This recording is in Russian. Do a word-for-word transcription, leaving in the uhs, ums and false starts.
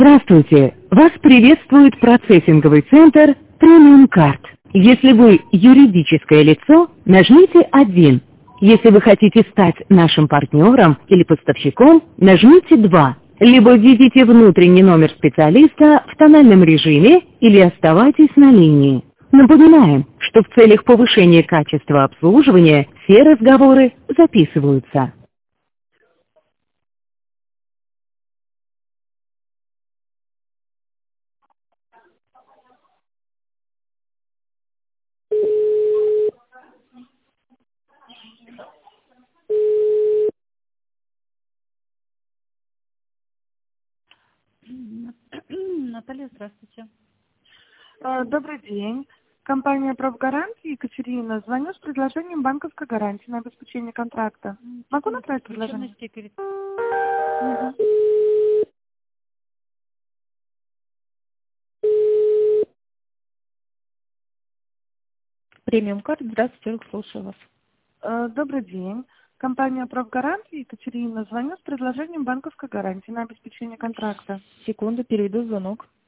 Здравствуйте! Вас приветствует процессинговый центр Premium Card. Если вы юридическое лицо, нажмите один. Если вы хотите стать нашим партнером или поставщиком, нажмите два. Либо введите внутренний номер специалиста в тональном режиме или оставайтесь на линии. Напоминаем, что в целях повышения качества обслуживания все разговоры записываются. Наталья, здравствуйте. Э, Добрый день. Компания «Профгарантия», Екатерина. Звоню с предложением банковской гарантии на обеспечение контракта. Могу направить предложение? Перед... Мгм. Премиум карт, здравствуйте, Ольга, слушаю вас. Э, Добрый день. Компания «Профгарантия», Екатерина. Звоню с предложением банковской гарантии на обеспечение контракта. Секунду, переведу звонок.